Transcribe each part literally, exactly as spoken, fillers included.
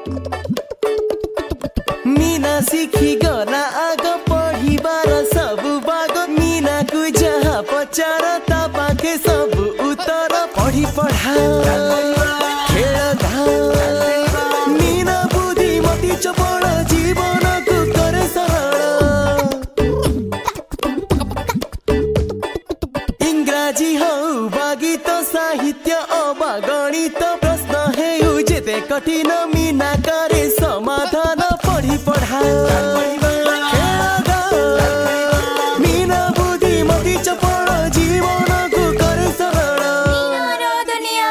मीना सीखी गला आग पढ़िबार सब बाग मीना को जहाँ पचार ता पाखे सब उत्तर पढ़ी पढ़ा खेल मीना बुद्धिमती चपल जीवन को करे सरल इंग्राजी हौ बा गीत साहित्य अबा गणित प्रश्न हेउ जेते कठिन मीना करे समाधान पढ़ी पढ़ा मीना बुद्धिमती चपल जीवन को करे सरल दुनिया।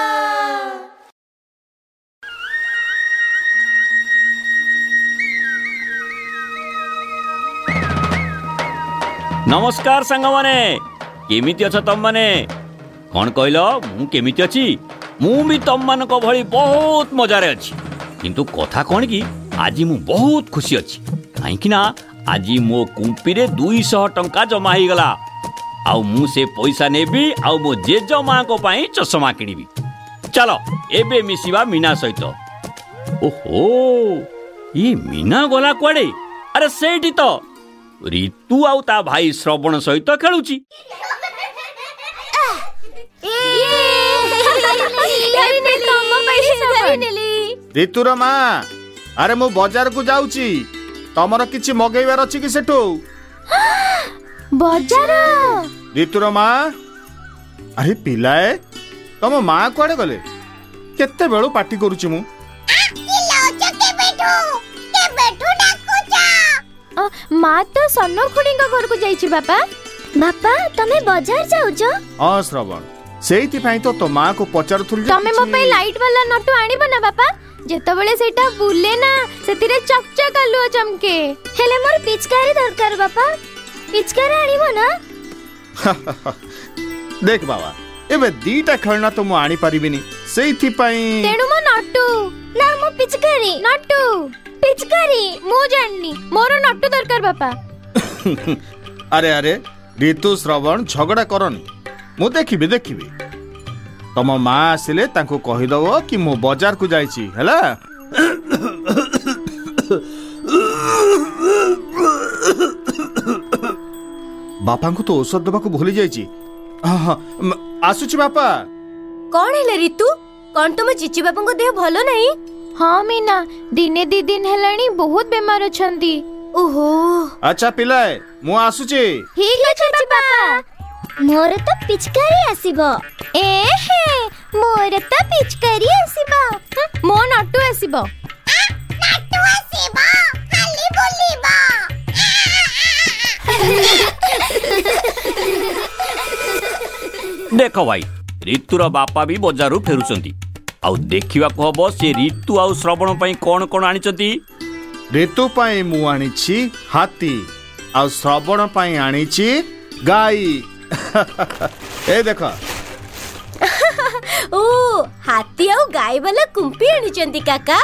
नमस्कार सांग माने केमिति अछ तम माने कौन कहल मु केमिति अछि मु भी तम मान को भली बहुत मजारे अछि किंतु कथा कौन कि आज मु बहुत खुशी अछि कहीं ना आज मो कुंपी रे दुई सौ टंका जमा ही गला आउ मु से पैसा नेबी आउ मो जेज मां को पाई चश्मा किनिबी चलो एबे मिसिबा मीना सहित। ओहो ये मीना गला कुआडे अरे सेठी तो ऋतु आउ ता भाई श्रवण सहित खेलुची। ऋतुर माँ अरे मु बाजार को जाऊची तमर किछि मगैबार अछि कि सेठो बाजार ऋतुर माँ अरे पिलाए तम माँ कुआडे गले केते बेलु पार्टी करूची मु माँ तो सन्नो खुड़ी घर को जाइछि बापा बापा तमे बाजार जाउछो हां श्रवण सेइति पई तो तो माँ को पचारुथुल तमे मो पे लाइट वाला नटु आनिबो ना बापा जेतबेले सेटा बुले ना सेतिरे चकचक आलुआ चमके हेले मोर पिचकारी दरकार बापा पिचकारी आनिबो ना देख बाबा एबे दीटा खेलना तो मु आनी परिबिनी सेइति पई तेनु मो नटु ना मो पिचकारी नटु पिचकारी मु जाननी मोर नटु दरकार बापा। अरे अरे ऋतु श्रवण झगड़ा करनी मु देखिबी देखिबी तम माँ आसिले तांको कहि दबो कि मु बाजार को जाइछि हैला। बापा को तो औषध दबा को भूली जाइछि आसुछि बापा। कौन है ऋतु कौन तुम चिची बापा को देह भलो नहीं? हाँ मीना दिने दी दिन हेलानी बहुत बीमार अछंती। ओहो अच्छा पिलाए मु आसुछि ठीक अछि बापा। मोर तो पिचकारी आसीबो ए हे मोर तो पिचकारी आसीबो मो नटु आसीबो नटु आसीबो खाली बोलीबो। देखो भाई ऋतुर बापा भी बजारू फेरुचंती आउ देखिबा को हबो से ऋतु आउ श्रवण पई कोन कोन आनिचंती। ऋतु पई मु आनिछि हाथी आउ श्रवण पई आनिछि गाई। ए देखो ओ हाथी आउ गाई वाला कुंपी आनिचंती काका।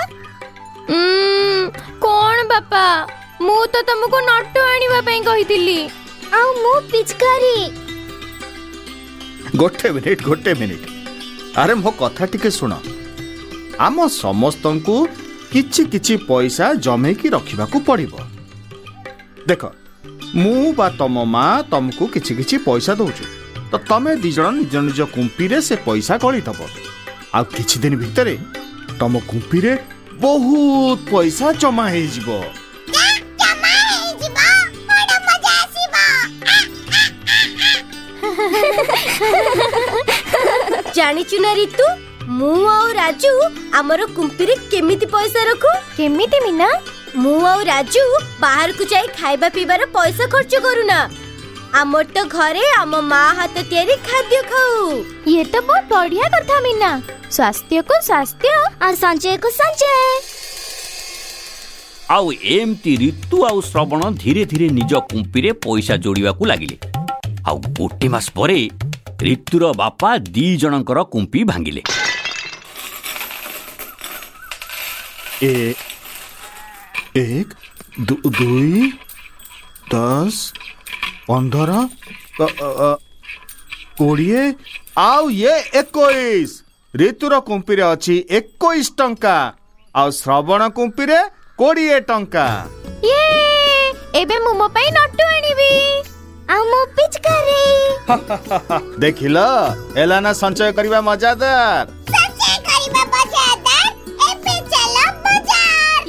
कौन बापा मु तो तुमको नटु आनिबा पई कहितिली आउ मु पिचकारी। गोटे मिनिट गोटे मिनिट अरे मो कथा टिके सुन आम समस्तंकु किछि किछि पैसा जमे की रखिबा को पड़िबो। देखो मु बा तम माँ तुमको किछि किछि पैसा दउछु तो तमे दी जण निज निज कुंपी रे से पैसा गळी दबो आ किछि दिन भितरे तम कुंपी रे बहुत पैसा जमा हे जिवो। जमा हे जिवो बड़ मजा आसीबो। जानि चुना ऋतु मु आ राजू हमर कुंपी रे केमिति पैसा रखु केमिति मीना मु आ राजू बाहर को जाई खाइबा पीबार पैसा खर्च करूना आमर तो घरे आम माँ हाथ तैयारी खाद्य खाऊ। ये तो बहुत बढ़िया कथा मीना स्वास्थ्य को स्वास्थ्य और संचय को संचय। आउ एमती ऋतु आउ श्रवण धीरे धीरे निज कुंपी रे पैसा जोड़िबा को लागिले आउ गोटे मास परे ऋतुर बापा दी जनकर कुंपी भांगिले। ए एक दु, दुई दस पंद्रह कोड़िए आउ ये इक्कीस ऋतुर कुंपी रे अछि इक्कीस टंका आ श्रवण कुंपी रे कोड़िए टंका। ये एबे मु मो पई नट्टू आनिबी आ मो पिचकारी। देखिलो एलाना संचय करिबा मजादार। संचय करिबा मजादार एबे चलो बाजार।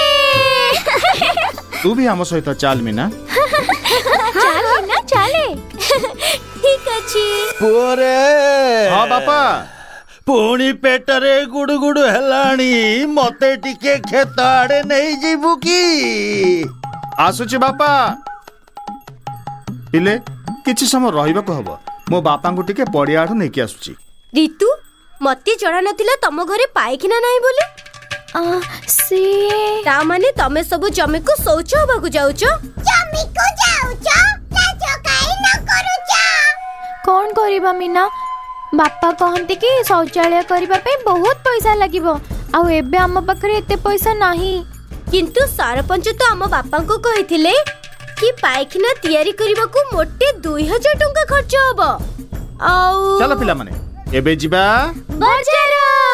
ये तू भी हम सहित चाल मीना। चाल मीना चाले। ठीक अछि पोरे। हां बापा पुणी पेटरे गुडु गुडु हेलाणी मते टिके खेत आड़े नहीं जीवु की। आसुची बापा पिले किछि समय रहिबा को हबो मो बापा को टिके पड़िया आठु नै कि आसुची। ऋतु मते जणा नथिला तम घरे पाइखिना नाही बोले आ से ता माने तमे सब जमी को शौच होबा को जाउचो। जमी को जाउचो लाजो काई न करूचो। कोन करिबा मीना बापा कहंती कि शौचालय करिबा पे बहुत पैसा लागिबो आ एबे हम पाखरे एते पैसा नाही। किंतु सरपंच तो आम बापा को कहिथिले कि पाइखिना तयारी करिबा को मोटे दो हज़ार टंका खर्च होबो। आउ चलो पिला माने एबे जिबा बाजार।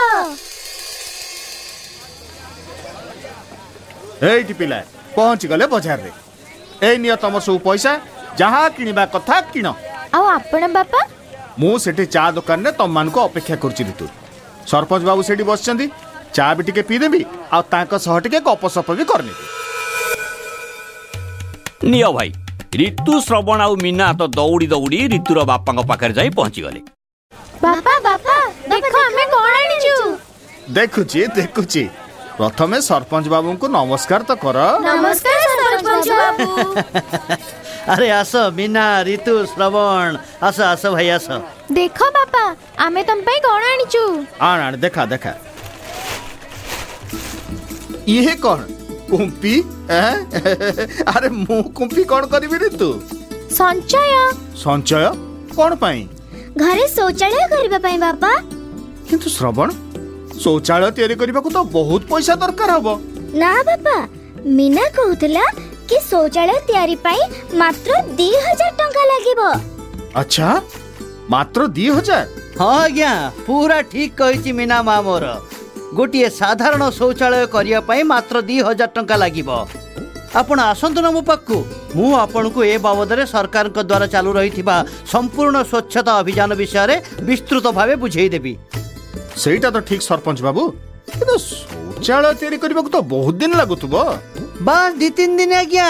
एइटी पिला पहुंच गले बाजार रे। ए निय तमर सब पैसा जहां किनिबा कथा किन। आ आपण बापा मु सेठी चा दुकान ने तम मान को अपेक्षा करछि ऋतु। सरपंच बाबू सेठी बसचंदी चा भी टिके पी देबी आ तांका सह टिके गपसप भी करनी। नियो भाई ऋतु श्रवण आउ मीना तो दौड़ी दौड़ी ऋतुर बापा पाखे जाई पहुंची गले। बापा बापा देखो हमें कोन आनिचू। देखुची देखुची प्रथमे सरपंच बाबू को नमस्कार तो कर। नमस्कार सरपंच बाबू। अरे आस मीना ऋतु श्रवण आस आस भाई आस। देखो बापा आमे तुम पे कोन आनिचू। आण आण देखा देखा ये कौन कुंपी। अरे मु कुंपी कौन करिबि रे तू। संचय संचय कौन पाई। घरे शौचालय करबा पई बापा। किंतु श्रवण शौचालय तैयारी करबा को तो बहुत पैसा दरकार हबो ना बापा। मीना कहउतला कि शौचालय तैयारी पई मात्र दो हज़ार टंका लागिबो। अच्छा मात्र दो हज़ार। हाँ आज्ञा पूरा ठीक कहिछि मीना मा मोर। गोटे साधारण शौचालय करिया पई मात्र दो हज़ार टंका लागिबो। आपण आसंतु न मो पाखु मु आपण को ए बाबद रे सरकार को द्वारा चालू रहिथिबा संपूर्ण स्वच्छता अभियान विषय रे विस्तृत भावे बुझेई देबी। सेटा तो ठीक सरपंच बाबू किंतु शौचालय तैयारी करबा को तो बहुत दिन लागुतबो। बस दो तीन दिन आज्ञा।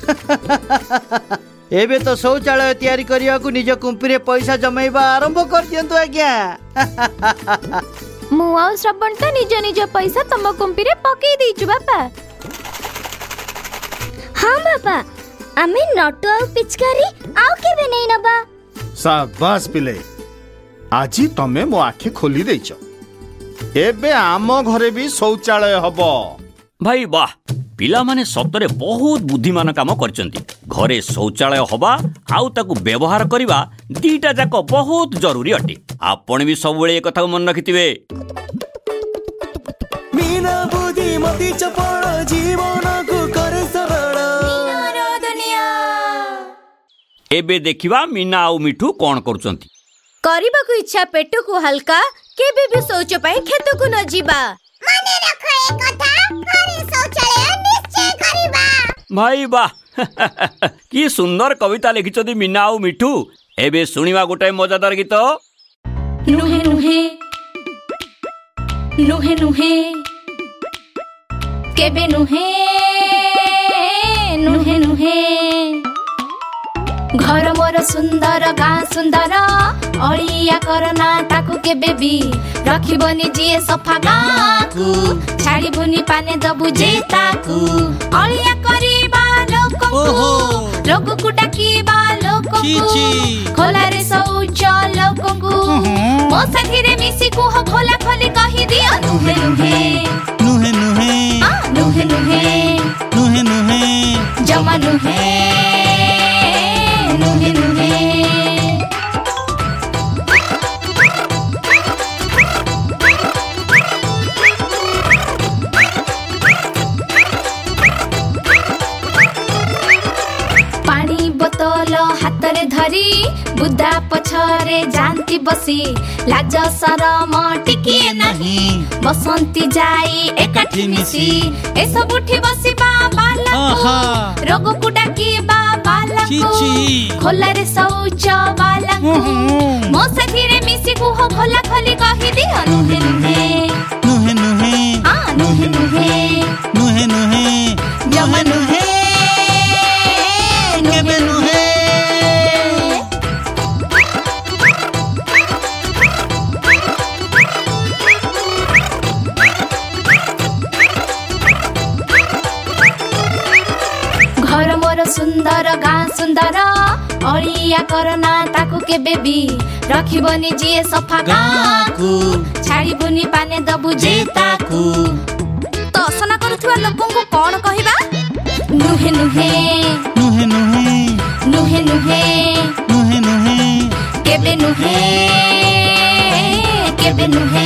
एबे तो शौचालय तैयारी करिया को निज कुंपी रे पैसा जमाइबा आरंभ कर दियंतु आज्ञा। मु आ श्रवण त निज निज पैसा तम कुंपी रे पकेई देइछु बापा। हां बापा आमे नटु आ पिचकारी आउ केबे नै नबा। शाबाश पिले आजी तमे मो आखे खोली देइछ। एबे आम घरे भी शौचालय हबो। भाई वाह पिला माने सतरे बहुत बुद्धिमान काम करचंती। घरे शौचालय हबा आउ ताकू व्यवहार करिबा दीटा जाक बहुत जरूरी अटे। आपण भी सब बेले एक कथा मन रखिथिबे। मीना बुद्धि मति चपड़ जीवन को करे सरल। एबे देखिबा मीना आउ मिठू कोन करचंती। करिबा को इच्छा पेट को हल्का केबे भी शौच पई खेत को न जीवा। माने रखो ए कथा घरे शौचालय निश्चय करिबा। भाई वाह की सुंदर कविता लिखिछदी मीना आउ मिठू। एबे सुनिबा गोटे मजादार गीत। नुहे नुहे नुहे नुहे केबे नुहे नुहे नुहे घर मोर सुंदर गाँ सुंदर अड़िया करना ताकू केबे भी रखिबनी जिए सफा गाँ को छाड़िबुनी पाने दबु जे ताकू अड़िया करिबा लोक को लोक को डाकिबा लोक को खोला रे शौच लोक को मो साथी रे मिसी को हो खोला खोली कहि दियो नुहे नुहे नुहे नुहे आ नुहे नुहे नुहे नुहे जमा नुहे नुहे नुहे पानी बोतल हाथ रे धरी बुदा पछरे ପାଖରେ ଯାଆନ୍ତି ବସି ଲାଜ ସରମ ଟିକିଏ ନାହିଁ ବସନ୍ତି ଯାଇ ଏକାଠି ମିଶି ଏସବୁଠି ବସିବା ବାଲାକୁ ରୋଗକୁ ଡାକିବା ବାଲାକୁ ଖୋଲାରେ ଶୌଚ ବାଲାକୁ ମୋ ସାଥିରେ ମିଶି କୁହ ଖୋଲା ଖୋଲି କହିଦିଅ ନୁହେଁ ନୁହେଁ ନୁହେଁ ନୁହେଁ ନୁହେଁ ନୁହେଁ ନୁହେଁ ଜମା ନୁହେଁ କେବେ ନୁହେଁ। ଘର ମୋର ସୁନ୍ଦର ଗାଁ ସୁନ୍ଦର ଅଳିଆ କରନା ତାକୁ କେବେ ବି ରଖିବନି ଯିଏ ସଫା ଗାଁକୁ ଛାଡ଼ିବୁନି ପାନେ ଦବୁ ଯେ ତାକୁ ତ ଅସନା କରୁଥିବା ଲୋକଙ୍କୁ କଣ କହିବା ନୁହେଁ ନୁହେଁ ନୁହେଁ ନୁହେଁ ନୁହେଁ ନୁହେଁ ନୁହେଁ ନୁହେଁ କେବେ ନୁହେଁ କେବେ ନୁହେଁ।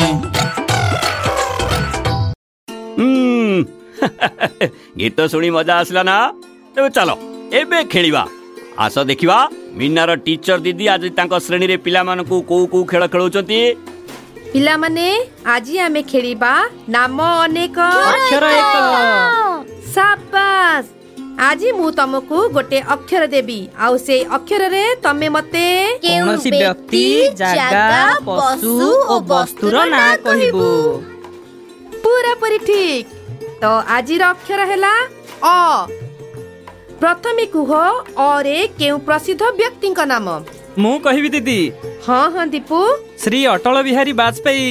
ଗୀତ ଶୁଣି ମଜା ଆସିଲା ନା? ତେବେ ଚାଲ ଏବେ ଖେଳିବା। ଆସ ଦେଖିବା ମିନାର ଟିଚର ଦିଦି ଆଜି ତାଙ୍କ ଶ୍ରେଣୀରେ ପିଲାମାନଙ୍କୁ କୋଉ କୋଉ ଖେଳ ଖେଳଉଛନ୍ତି। ପିଲାମାନେ ଆଜି ଆମେ ଖେଳିବା ନାମ ଅନେକ ଅକ୍ଷର ଏକ। ସାବାସ୍। ଆଜି ମୁଁ ତମକୁ ଗୋଟେ ଅକ୍ଷର ଦେବି ଆଉ ସେଇ ଅକ୍ଷରରେ ତମେ ମତେ କୌଣସି ବ୍ୟକ୍ତି ଜାଗା ପଶୁ ଓ ବସ୍ତୁର ନାଁ କହିବୁ। ପୁରାପୁରି ଠିକ୍। ତ ଆଜିର ଅକ୍ଷର ହେଲା ଅ। ପ୍ରଥମେ କୁହ ଅରେ କେଉଁ ପ୍ରସିଦ୍ଧ ବ୍ୟକ୍ତିଙ୍କ ନାମ? ମୁଁ କହିବି ଦିଦି। ହଁ ହଁ ଦୀପୁ। ଶ୍ରୀ ଅଟଳ ବିହାରୀ ବାଜପେୟୀ।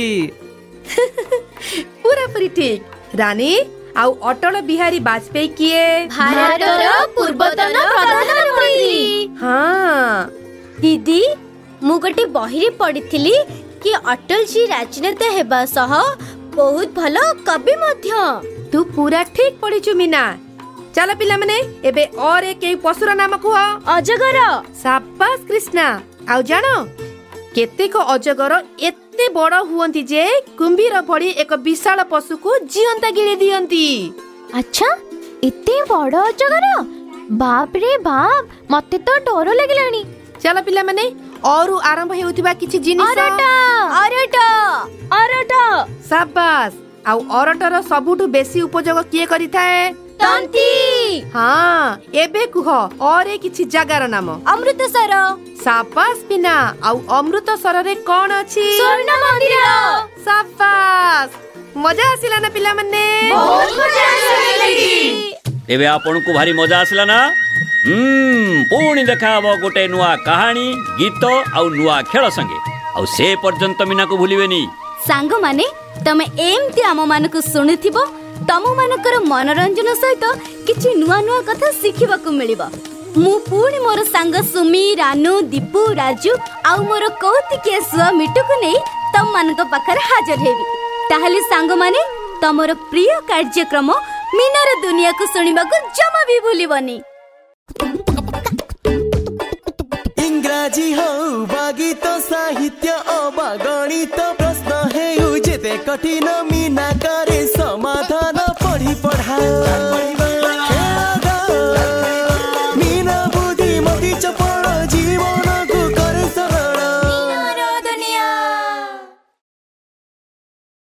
ପୁରାପୁରି ଠିକ୍। ରାନୀ ଆଉ ଅଟଳ ବିହାରୀ ବାଜପେୟୀ କିଏ? ଭାରତର ପୂର୍ବତନ ପ୍ରଧାନମନ୍ତ୍ରୀ। ହଁ ଦିଦି, ମୁଁ ଗୋଟେ ବହିରେ ପଢିଥିଲି କି ଅଟଳଜୀ ରାଜନେତା ହେବା ସହ ବହୁତ ଭଲ କବି ମଧ୍ୟ। ତୁ ପୁରା ଠିକ୍ ପଢିଛୁ ମିନା। ଚାଲ ପିଲାମାନେ ଏବେ ଅରେ କେଉଁ ପଶୁର ନାମ କୁହ? ଅଜଗର। ସାବାସ୍ କୃଷ୍ଣା। ଆଉ ଜାଣ କେତେକ ଅଜଗର ଏତେ ବଡ ହୁଅନ୍ତି ଯେ କୁମ୍ଭୀର ଭଳି ଏକ ବିଶାଳ ପଶୁକୁ ଜିଅନ୍ତା ଗିଳି ଦିଅନ୍ତି। ଆଚ୍ଛା, ଏତେ ବଡ ଅଜଗର? ବାପ୍ ରେ ବାପ୍, ମତେ ତ ଡର ଲାଗିଲାଣି। ଚାଲ ପିଲାମାନେ ଅରୁ ଆରମ୍ଭ ହେଉଥିବା କିଛି ଜିନିଷ। ଅରଟ ଅରଟ ଅରଟ। ସାବାସ୍। ଆଉ ଅରଟର ସବୁଠୁ ବେଶୀ ଉପଯୋଗ କିଏ କରିଥାଏ? ତନ୍ତୀ। ହଁ, ଏବେ କୁହ ଅରେ କିଛି ଜାଗାର ନାମ। ଅମୃତସର। ସାବାସ୍ ପିନା। ଆଉ ଅମୃତସରରେ କଣ ଅଛି? ସ୍ୱର୍ଣ୍ଣ ମନ୍ଦିର। ସାବାସ୍। ମଜା ଆସିଲା ନା ପିଲାମାନେ? ବହୁତ ମଜା ଆସିଲା। ଏବେ ଆପଣଙ୍କୁ ଭାରି ମଜା ଆସିଲା ନା? ହୁଁ ପୁଣି ଦେଖା ହବ ଗୋଟେ ନୂଆ କାହାଣୀ, ଗୀତ ଆଉ ନୂଆ ଖେଳ ସଙ୍ଗେ। ଆଉ ସେ ପର୍ଯ୍ୟନ୍ତ ମିନାକୁ ଭୁଲିବେନି। ସାଙ୍ଗମାନେ, ତମେ ଏମିତି ଆମ ମାନଙ୍କୁ ଶୁଣୁଥିବ। ତମ ମାନଙ୍କର ମନୋରଞ୍ଜନ ସହିତ କିଛି ନୂଆ ନୂଆ କଥା ଶିଖିବାକୁ ମିଳିବ। ମୁଁ ପୁଣି ମୋର ସାଙ୍ଗ ସୁମି, ରାନୁ, ଦୀପୁ, ରାଜୁ ଆଉ ମୋର କୌତୁକିଆ ଶୁଆ ମିଟୁକୁ ନେଇ ତମ ମାନଙ୍କ ପାଖରେ ହାଜର ହେବି। ତାହେଲେ ସାଙ୍ଗମାନେ, ତମର ପ୍ରିୟ କାର୍ଯ୍ୟକ୍ରମ ମିନାର ଦୁନିଆକୁ ଶୁଣିବାକୁ ଜମା ବି ଭୁଲିବନି। ଇଂରାଜୀ ହଉ ବା ଗୀତ, ସାହିତ୍ୟ ଅବା ଗଣିତ, ପ୍ରଶ୍ନ ହେଉ ଯେତେ କଠିନ ମିନା କରେ ସମାଧାନ। ପଢି ପଢାଅ